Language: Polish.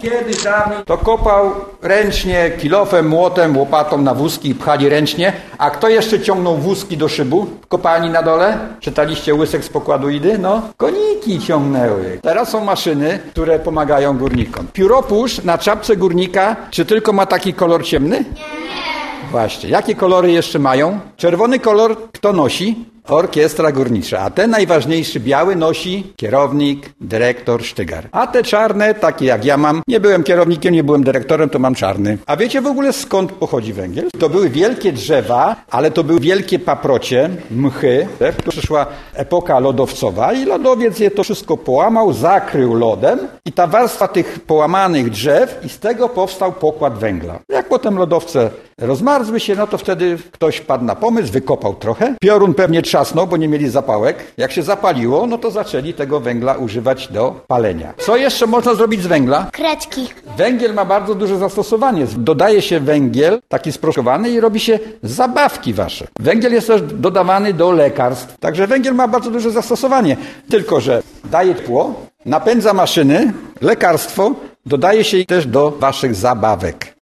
Kiedyś dawniej to kopał ręcznie, kilofem, młotem, łopatą na wózki i pchali ręcznie. A kto jeszcze ciągnął wózki do szybu w kopalni na dole? Czytaliście Łysek z pokładu Idy? No, koniki ciągnęły. Teraz są maszyny, które pomagają górnikom. Pióropusz na czapce górnika, czy tylko ma taki kolor ciemny? Nie. Właśnie. Jakie kolory jeszcze mają? Czerwony kolor kto nosi? Orkiestra górnicza. A ten najważniejszy biały nosi kierownik, dyrektor, sztygar. A te czarne, takie jak ja mam, nie byłem kierownikiem, nie byłem dyrektorem, to mam czarny. A wiecie w ogóle skąd pochodzi węgiel? To były wielkie drzewa, ale to były wielkie paprocie, mchy. Tu przyszła epoka lodowcowa i lodowiec je to wszystko połamał, zakrył lodem i ta warstwa tych połamanych drzew i z tego powstał pokład węgla. Jak potem lodowce rozmarzły się, no to wtedy ktoś padł na pomysł, wykopał trochę. Piorun pewnie trzasnął, bo nie mieli zapałek. Jak się zapaliło, no to zaczęli tego węgla używać do palenia. Co jeszcze można zrobić z węgla? Kredki. Węgiel ma bardzo duże zastosowanie. Dodaje się węgiel, taki sproszkowany i robi się zabawki wasze. Węgiel jest też dodawany do lekarstw. Także węgiel ma bardzo duże zastosowanie. Tylko że daje tło, napędza maszyny, lekarstwo, dodaje się też do waszych zabawek.